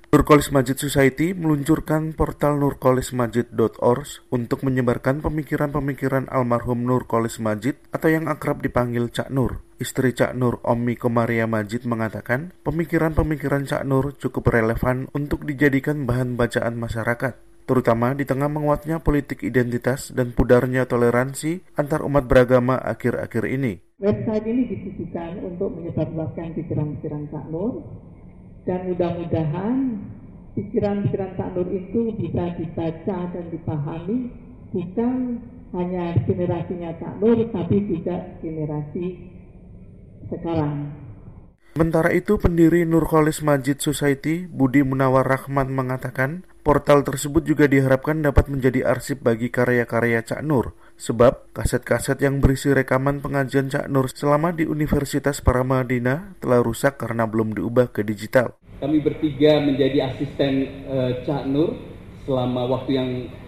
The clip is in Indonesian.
Nurkolis Majid Society meluncurkan portal nurkolismajid.org untuk menyebarkan pemikiran-pemikiran almarhum Nurkolis Majid atau yang akrab dipanggil Cak Nur. Istri Cak Nur, Ommi Komaria Majid, mengatakan pemikiran-pemikiran Cak Nur cukup relevan untuk dijadikan bahan bacaan masyarakat, terutama di tengah menguatnya politik identitas dan pudarnya toleransi antar umat beragama akhir-akhir ini. Website ini ditujukan untuk menyebarluaskan pikiran-pikiran Cak Nur, dan mudah-mudahan pikiran-pikiran Cak Nur itu bisa dibaca dan dipahami bukan hanya generasinya Cak Nur, tapi juga generasi sekarang. Sementara itu, pendiri Nurkolis Majid Society, Budi Munawar Rahman, mengatakan portal tersebut juga diharapkan dapat menjadi arsip bagi karya-karya Cak Nur, sebab kaset-kaset yang berisi rekaman pengajian Cak Nur selama di Universitas Paramadina telah rusak karena belum diubah ke digital. Kami bertiga menjadi asisten Cak Nur selama waktu yang